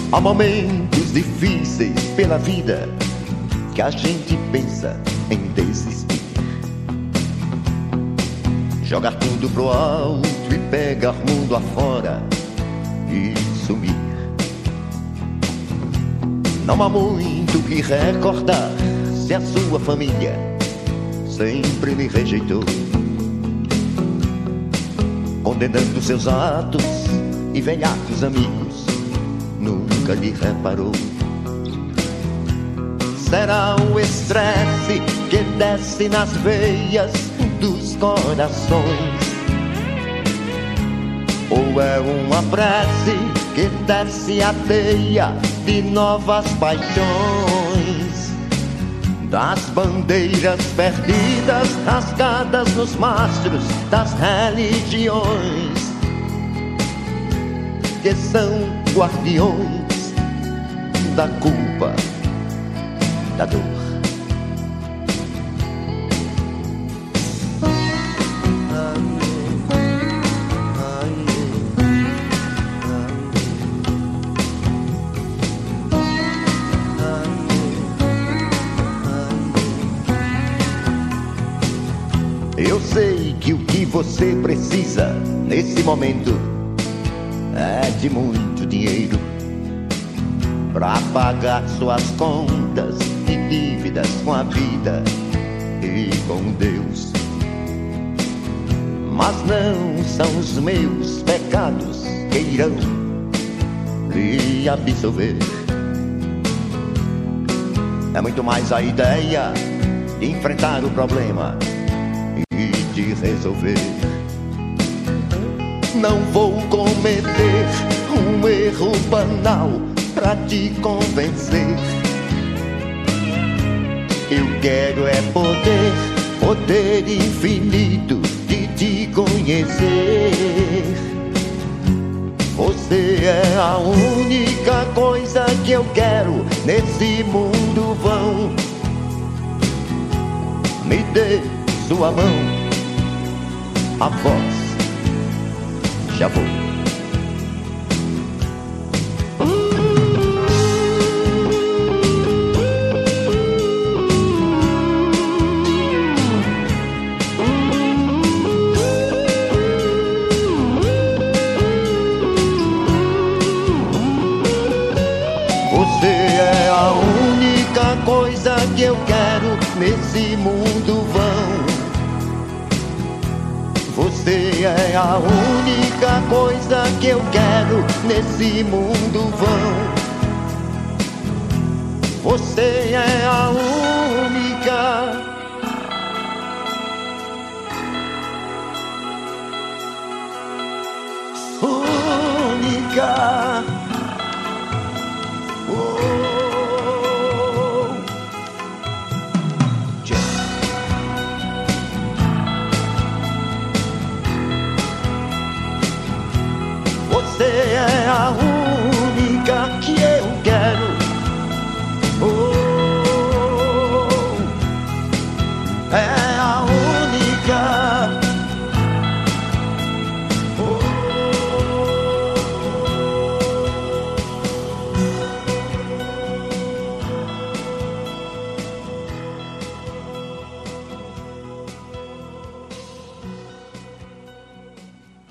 Há momentos difíceis pela vida que a gente pensa em desistir, jogar tudo pro alto e pegar mundo afora e sumir. Não há muito que recordar se a sua família sempre lhe rejeitou, condenando seus atos e velhados amigos nunca lhe reparou. Será o estresse que desce nas veias dos corações, ou é uma prece que desce a teia de novas paixões, das bandeiras perdidas rasgadas nos mastros das religiões, que são guardiões da culpa, da dor. Eu sei que o que você precisa nesse momento é de muito dinheiro pra pagar suas contas e dívidas com a vida e com Deus. Mas não são os meus pecados que irão lhe absolver. É muito mais a ideia de enfrentar o problema e de resolver. Não vou cometer um erro banal pra te convencer. Eu quero é poder infinito de te conhecer. Você é a única coisa que eu quero nesse mundo vão. Me dê sua mão, a voz, já vou. Você é a única coisa que eu quero nesse mundo vão. Você é a única coisa que eu quero nesse mundo vão. Você é a única